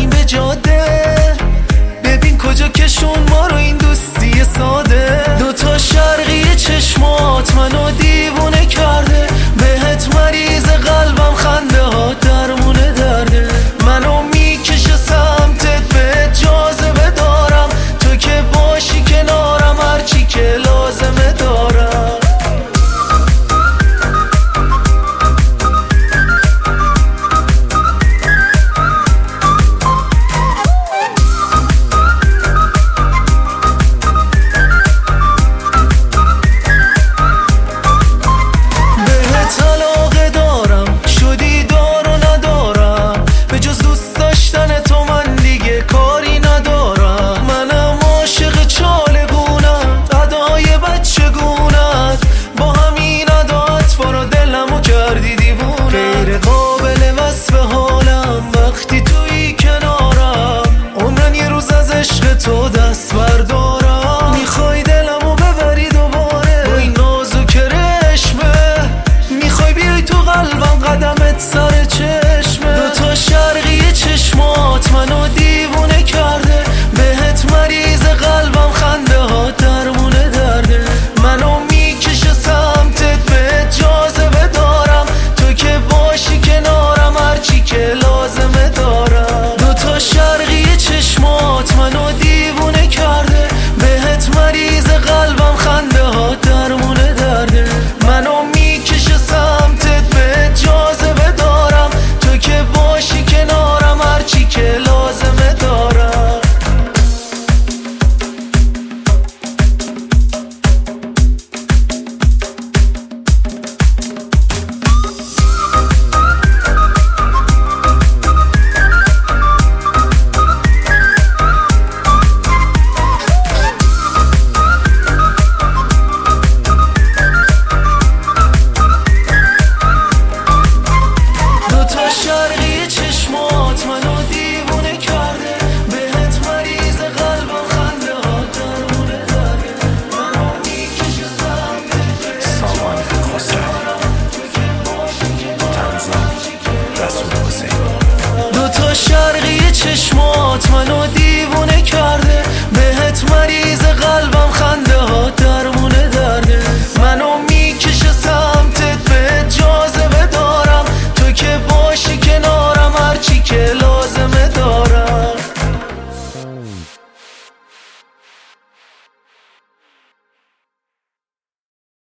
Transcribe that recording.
به جاده، ببین کجا کشون ما رو این دوستی ساده. دوتا شرقی چشمات منو دیوونه کرده، بهت مریض قلبم خنده ها درمونه درده. منو میکشه سمتت به جاذبه دارم، تو که باشی کنارم هرچی که لازمه دارم. علاقه دارم شدی دار و ندارم، به جز دوست داشتن تو